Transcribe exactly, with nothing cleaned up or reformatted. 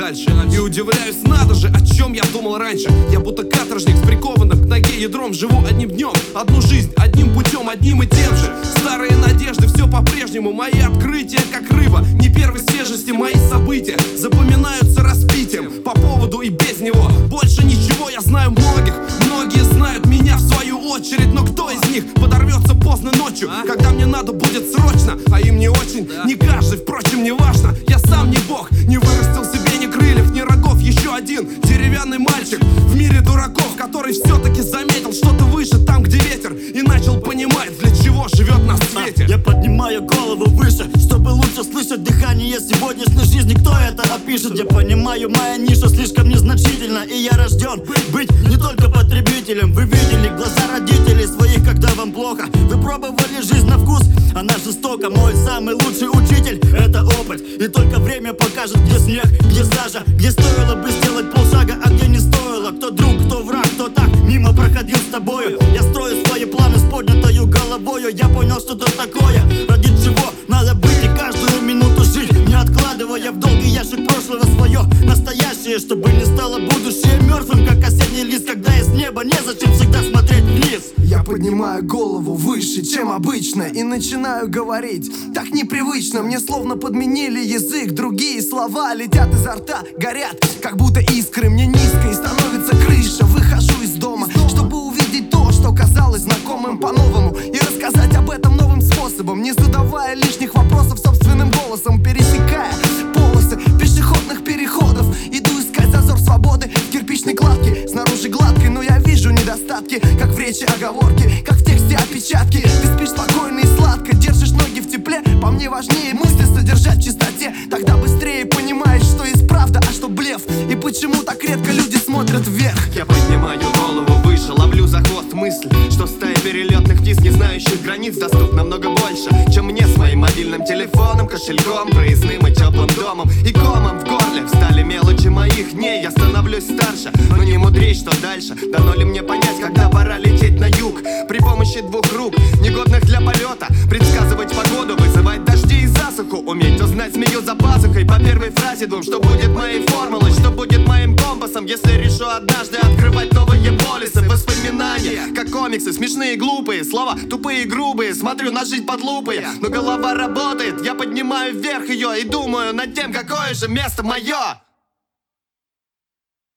дальше. И удивляюсь, надо же, о чем я думал раньше. Я будто каторжник с прикованным к ноге ядром. Живу одним днем, одну жизнь, одним путем, одним и тем же. Старые надежды, все по-прежнему. Мои открытия, как рыба, не первой свежести. Мои события запоминаются распитием по поводу и без него. Больше ничего, я знаю многих. Многие знают меня в свою очередь. Но кто из них подорвется поздно ночью, когда мне надо будет срочно, а им не очень? Не каждый, впрочем, не важно. Я сам не бог, не вырастил себе ни крыльев, ни рогов. Еще один деревянный мальчик в мире дураков, который все-таки заметил что-то выше, там, где ветер, и начал понимать, для чего живет на свете. а, Я поднимаю голову выше, чтобы лучше слышать дыхание сегодняшней жизни. Кто это опишет? Я понимаю, моя ниша слишком незначительна, и я рожден быть не только потребителем. Вы видели глаза родителей своих, когда вам плохо. Вы пробовали жизнь на вкус, она жестока. Мой самый лучший учитель — это опыт. И только время покажет, где снег, где сажа, где стоило бы сделать полшага, а где не стоило. Кто друг, кто враг, кто так мимо проходил с тобою. Я строю свои планы с поднятою головою. Я понял, что это такое, ради чего надо быть и каждую минуту жить, не откладывая в долгий ящик прошлого свое настоящее, чтобы не стало будущее мертвым, как осенний лист, когда из неба незачем всегда смотреть вниз. Я поднимаю голову выше, чем обычно, и начинаю говорить так непривычно. Мне словно подменили язык, другие слова летят изо рта, горят, как будто искры. Мне низко и становится крыша. Выхожу из дома, чтобы увидеть то, что казалось знакомым по-новому, и рассказать об этом новым способом, не задавая лишних вопросов собственным голосом, пересекая полосы пешеходных переходов. Иду искать зазор свободы в кирпичной кладке, снаружи гладкой, но я вижу недостатки, как в речи оговорки, как в тексте опечатки. Ты спишь спокойно и сладко, держишь ноги в тепле. По мне важнее мысли содержать в чистоте. Тогда быстрее понимаешь, что есть правда, а что блеф, и почему так редко люди смотрят вверх. Я поднимаю голову выше, ловлю за хвост мысль, что стая перелетных птиц, не знающих границ, доступна много больше, чем мне с моим мобильным телефоном, кошельком, проездным и теплым домом. И комом в горле встали мелочи моих дней. Я становлюсь старше, но не мудрей, что дальше. Дано ли мне понять, когда пора лететь на юг? При помощи двух рук, негодных для полета, предсказывать погоду, вызывать дожди и засуху, уметь узнать змею за пазухой по первой фразе двум. Что будет моей формулой, что будет моим компасом, если решу однажды открывать новые полисы? Воспоминания, как комиксы, смешные и глупые, слова тупые и грубые. Смотрю на жизнь под лупой, но голова работает. Я поднимаю вверх ее и думаю над тем, какое же место мое.